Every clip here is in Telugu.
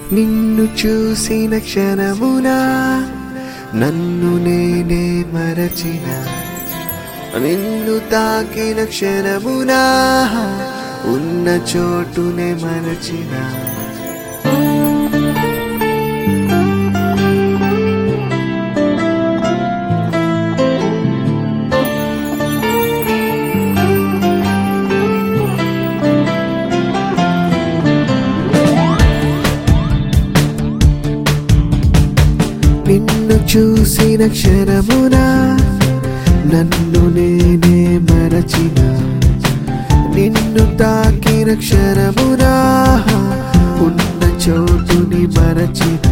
నిన్ను చూసిన క్షణమున నన్ను నేనే మరచిన, నిన్ను తాకిన క్షణమున ఉన్న చోటునే మరచిన. నిన్ను చూసిన క్షణమున నన్ను నేనే మరచిన, నిన్ను తాకిన క్షణమున ఉన్న చోటుని మరచిన.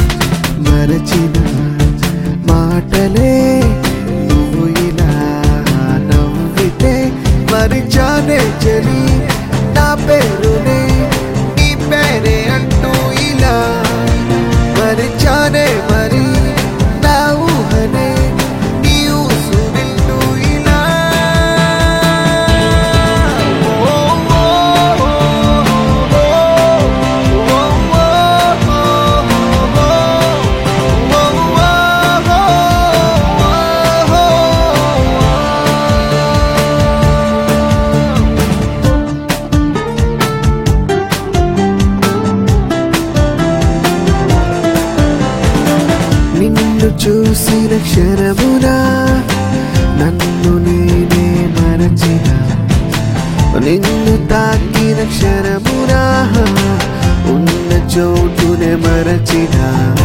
మాటలే నువ్వు ఇలా నవ్వితే మరిచానే చలి, నా పేరునే నీ పేరే అంటూ ఇలా మరిచానే. మరి నా ఊహనే నీ ఊసు నింటూ ఇలా. నిన్ను చూసిన క్షణమున నన్ను నేనే మరచిన, నిన్ను తాకిన క్షణమున ఉన్న చోటునే మరచిన.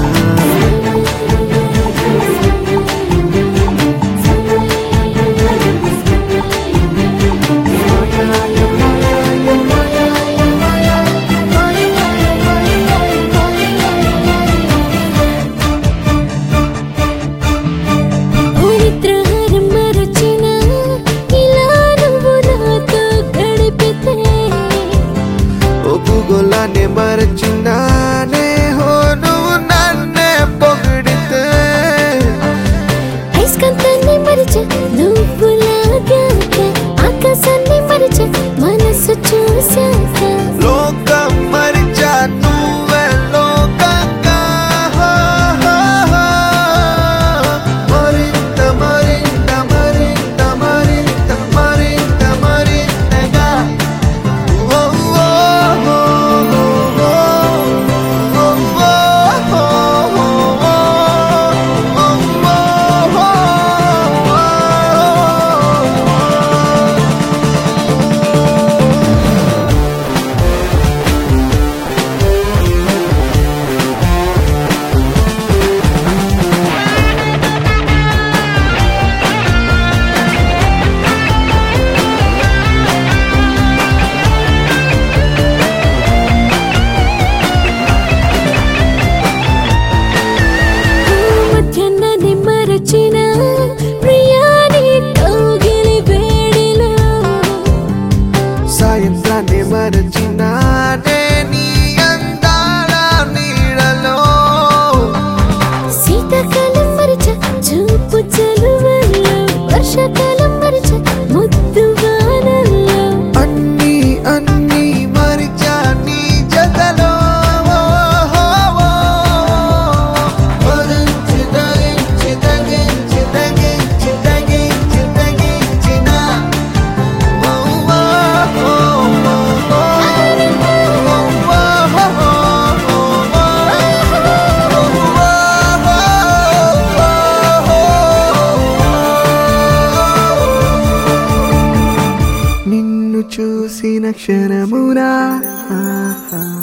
ఒప్పుగోలానే మరచినానే హో నువ్వు నన్నే పొగిడితే. ఐస్కంతాన్ని మరిచ నువ్వు లాగాక, ఆకాశాన్ని మరిచ మనసు చూసాక, లోకం మరిచా నువ్వే లోకంగా. మరింత మరింత మరింత మరింత మరింత మరింతగా. సాయంత్రాన్ని మరచినానే నీ అందాల నీడలో. శీతాకాలం మరిచ చూపు చలువల్లో, వర్షాకాలం మరిచ ముద్దు వానల్లో. అన్నీ అన్నీ మరిచా నీ జతలో. మరించి తగించి తగించి తగించి తగించి తగించిన. నిన్ను చూసిన క్షణమునా